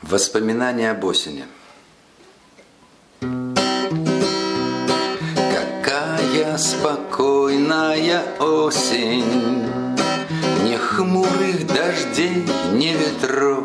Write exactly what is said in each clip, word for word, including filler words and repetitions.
Воспоминания об осени. Какая спокойная осень, ни хмурых дождей, ни ветров.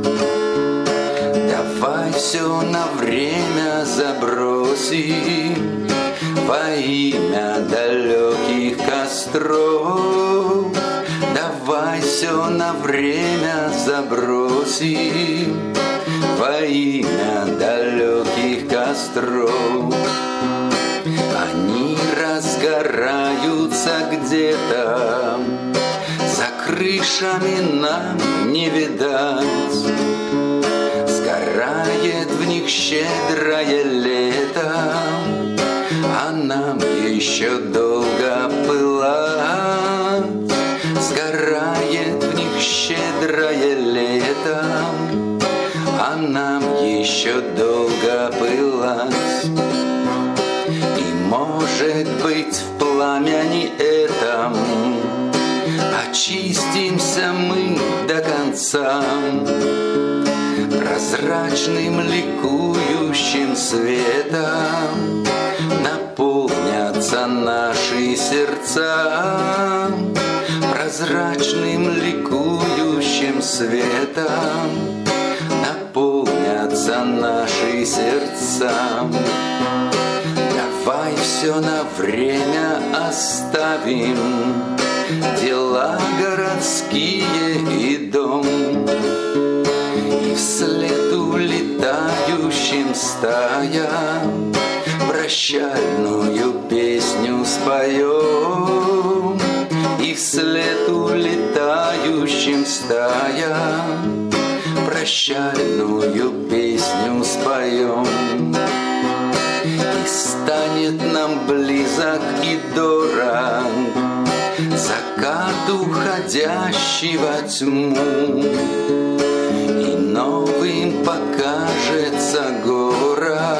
Давай все на время забросим во имя далеких костров. Давай все на время забросим во имя далеких костров. Они разгораются где-то, за крышами нам не видать. Сгорает в них щедрое лето, а нам еще долго пылать. Сгорает в них щедрое лето, а нам еще долго пылать. И может быть в пламени этом очистимся мы до конца. Прозрачным ликующим светом наполнятся наши сердца. Прозрачным ликующим светом наполнятся наши сердца. Давай все на время оставим, дела городские и дом, и вслед улетающим стаям прощальную песню споем. И вслед улетающим стаям прощальную песню споем. И станет нам близок и дорог закат уходящий во тьму, и новым покажется город